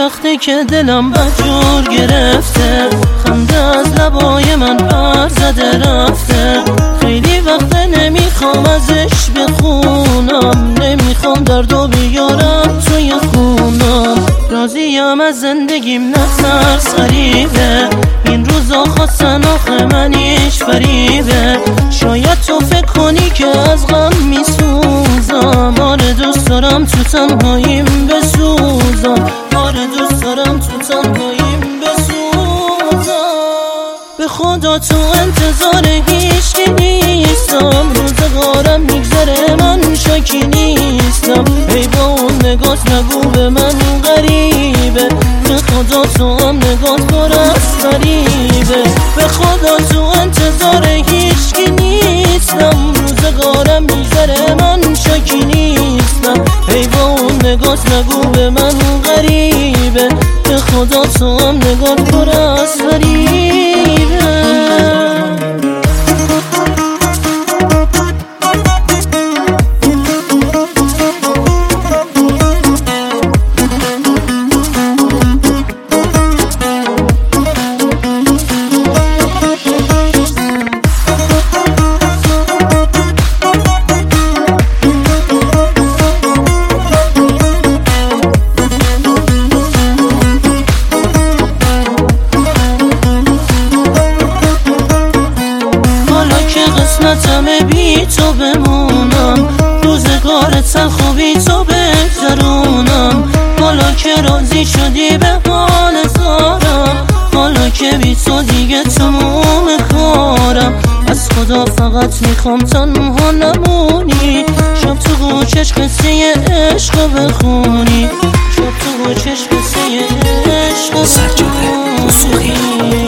وقتی که دلم بجور گرفته، خنده از لبای من پر زده رفته. خیلی وقت نمیخوام ازش بخونم، نمیخوام دردو بیارم توی خونم. راضیم از زندگیم نه ترس غریبه، این روزا خواستن آخه منیش فریبه. شاید تو فکر کنی که از غم میسوزم، آره دوست دارم تو تنهاییم بسوزم، آره دوست دارم تو تنهاییم بسوزم. به خدا تو انتظار هیچکی نیستم، روزگارم میگذره من شاکی نیستم. ای با اون نگات نگو به من غریبه، به خدا تو هم نگات پر از فریبه. به خدا تو انتظار هیچکی نیستم، روزگارم میگذره من شاکی نیستم. ای با اون نگات نگو به من غریبه، به خدا تو هم نگات پر از فریبه. قسمتم بی تو بمونم، روزگار تلخ و بی تو بگذرونم. حالا که راضی شدی به حال زارم، حالا که بی تو دیگه تموم کارم. از خدا فقط میخوام تنها نمونی، شب تو گوشش قصه عشق بخونی، شب تو گوشش قصه عشق بخونی.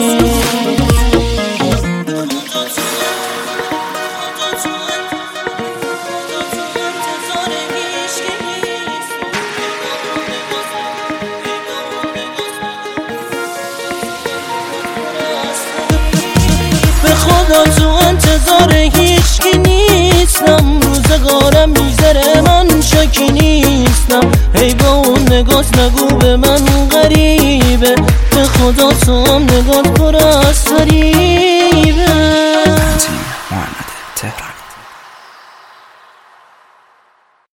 به خدا تو انتظار هیچکی نیستم، روزگارم میگذره من شاکی نیستم. ای با اون نگات نگو به من غریبه، به خدا تو هم نگات پر از فریبه.